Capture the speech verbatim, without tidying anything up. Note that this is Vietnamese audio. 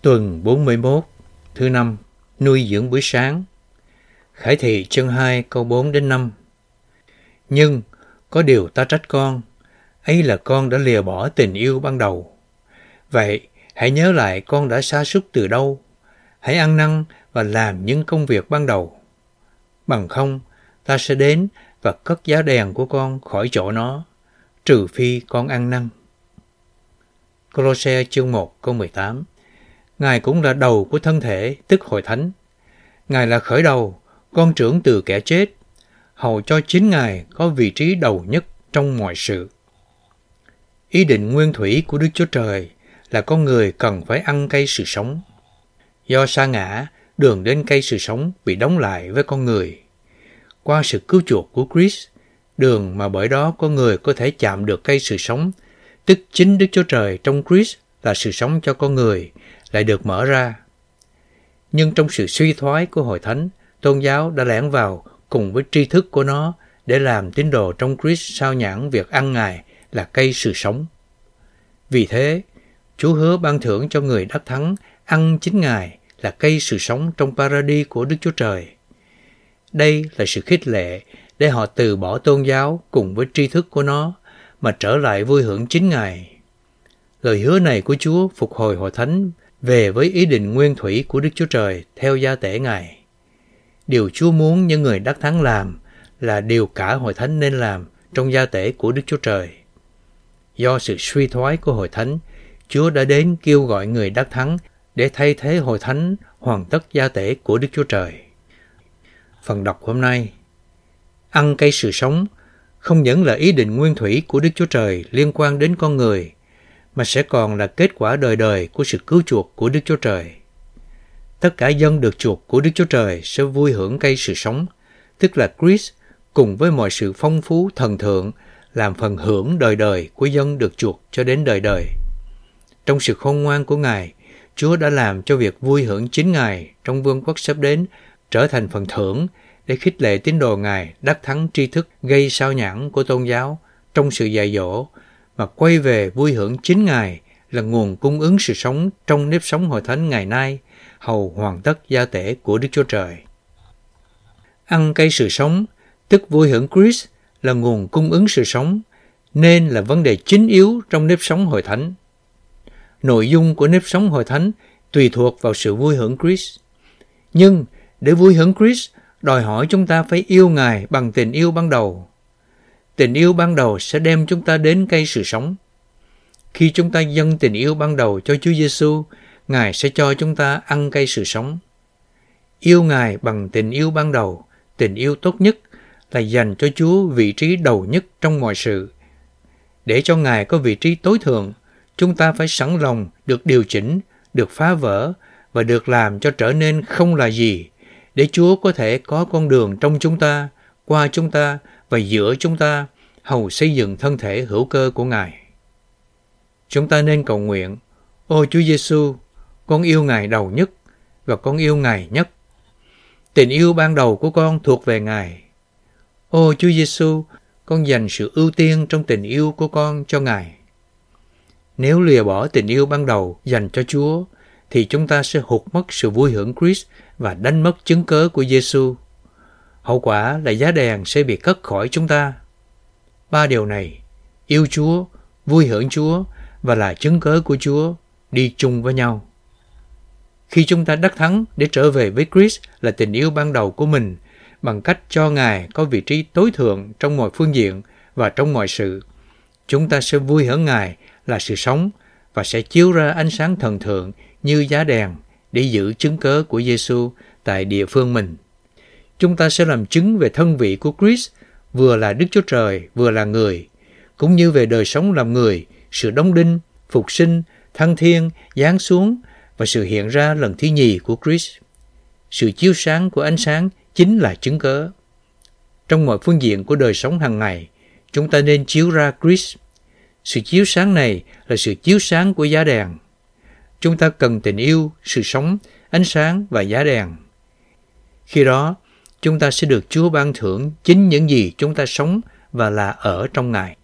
Tuần bốn mươi mốt, thứ năm, nuôi dưỡng buổi sáng. Khải thị chương hai câu bốn đến năm. Nhưng có điều ta trách con, ấy là con đã lìa bỏ tình yêu ban đầu. Vậy hãy nhớ lại con đã sa sút từ đâu. Hãy ăn năn và làm những công việc ban đầu. Bằng không, ta sẽ đến và cất giá đèn của con khỏi chỗ nó, trừ phi con ăn năn. Cô-lô-se chương một câu mười tám. Ngài cũng là đầu của thân thể, tức hội thánh. Ngài là khởi đầu, con trưởng từ kẻ chết, hầu cho chính Ngài có vị trí đầu nhất trong mọi sự. Ý định nguyên thủy của Đức Chúa Trời là con người cần phải ăn cây sự sống. Do sa ngã, đường đến cây sự sống bị đóng lại với con người. Qua sự cứu chuộc của Christ, đường mà bởi đó con người có thể chạm được cây sự sống, tức chính Đức Chúa Trời trong Christ là sự sống cho con người, lại được mở ra. Nhưng trong sự suy thoái của hội thánh, tôn giáo đã lẻn vào cùng với tri thức của nó để làm tín đồ trong Christ sao nhãng việc ăn Ngài là cây sự sống. Vì thế, Chúa hứa ban thưởng cho người đắc thắng ăn chính Ngài là cây sự sống trong paradis của Đức Chúa Trời. Đây là sự khích lệ để họ từ bỏ tôn giáo cùng với tri thức của nó mà trở lại vui hưởng chính Ngài. Lời hứa này của Chúa phục hồi hội thánh về với ý định nguyên thủy của Đức Chúa Trời theo gia tể Ngài. Điều Chúa muốn những người đắc thắng làm là điều cả hội thánh nên làm trong gia tể của Đức Chúa Trời. Do sự suy thoái của hội thánh, Chúa đã đến kêu gọi người đắc thắng để thay thế hội thánh hoàn tất gia tể của Đức Chúa Trời. Phần đọc hôm nay. Ăn cây sự sống không những là ý định nguyên thủy của Đức Chúa Trời liên quan đến con người, mà sẽ còn là kết quả đời đời của sự cứu chuộc của Đức Chúa Trời. Tất cả dân được chuộc của Đức Chúa Trời sẽ vui hưởng cây sự sống, tức là Christ, cùng với mọi sự phong phú thần thượng, làm phần hưởng đời đời của dân được chuộc cho đến đời đời. Trong sự khôn ngoan của Ngài, Chúa đã làm cho việc vui hưởng chính Ngài trong vương quốc sắp đến trở thành phần thưởng để khích lệ tín đồ Ngài đắc thắng tri thức gây sao nhãng của tôn giáo trong sự dạy dỗ, mà quay về vui hưởng chính Ngài là nguồn cung ứng sự sống trong nếp sống hội thánh ngày nay, hầu hoàn tất gia tể của Đức Chúa Trời. Ăn cây sự sống, tức vui hưởng Christ, là nguồn cung ứng sự sống, nên là vấn đề chính yếu trong nếp sống hội thánh. Nội dung của nếp sống hội thánh tùy thuộc vào sự vui hưởng Christ. Nhưng để vui hưởng Christ, đòi hỏi chúng ta phải yêu Ngài bằng tình yêu ban đầu. Tình yêu ban đầu sẽ đem chúng ta đến cây sự sống. Khi chúng ta dâng tình yêu ban đầu cho Chúa Giêsu, Ngài sẽ cho chúng ta ăn cây sự sống. Yêu Ngài bằng tình yêu ban đầu, tình yêu tốt nhất, là dành cho Chúa vị trí đầu nhất trong mọi sự. Để cho Ngài có vị trí tối thượng, chúng ta phải sẵn lòng được điều chỉnh, được phá vỡ và được làm cho trở nên không là gì, để Chúa có thể có con đường trong chúng ta, qua chúng ta và giữa chúng ta, hầu xây dựng thân thể hữu cơ của Ngài. Chúng ta nên cầu nguyện: Ô Chúa Giêsu, con yêu Ngài đầu nhất và con yêu Ngài nhất. Tình yêu ban đầu của con thuộc về Ngài. Ô Chúa Giêsu, con dành sự ưu tiên trong tình yêu của con cho Ngài. Nếu lìa bỏ tình yêu ban đầu dành cho Chúa, thì chúng ta sẽ hụt mất sự vui hưởng Christ và đánh mất chứng cớ của Giêsu. Hậu quả là giá đèn sẽ bị cất khỏi chúng ta. Ba điều này, yêu Chúa, vui hưởng Chúa và là chứng cớ của Chúa, đi chung với nhau. Khi chúng ta đắc thắng để trở về với Christ là tình yêu ban đầu của mình, bằng cách cho Ngài có vị trí tối thượng trong mọi phương diện và trong mọi sự, chúng ta sẽ vui hưởng Ngài là sự sống và sẽ chiếu ra ánh sáng thần thượng như giá đèn để giữ chứng cớ của Giêsu tại địa phương mình. Chúng ta sẽ làm chứng về thân vị của Christ, vừa là Đức Chúa Trời, vừa là người, cũng như về đời sống làm người, sự đóng đinh, phục sinh, thăng thiên, giáng xuống và sự hiện ra lần thứ nhì của Christ. Sự chiếu sáng của ánh sáng chính là chứng cớ. Trong mọi phương diện của đời sống hàng ngày, chúng ta nên chiếu ra Christ. Sự chiếu sáng này là sự chiếu sáng của giá đèn. Chúng ta cần tình yêu, sự sống, ánh sáng và giá đèn. Khi đó, chúng ta sẽ được Chúa ban thưởng chính những gì chúng ta sống và là ở trong Ngài.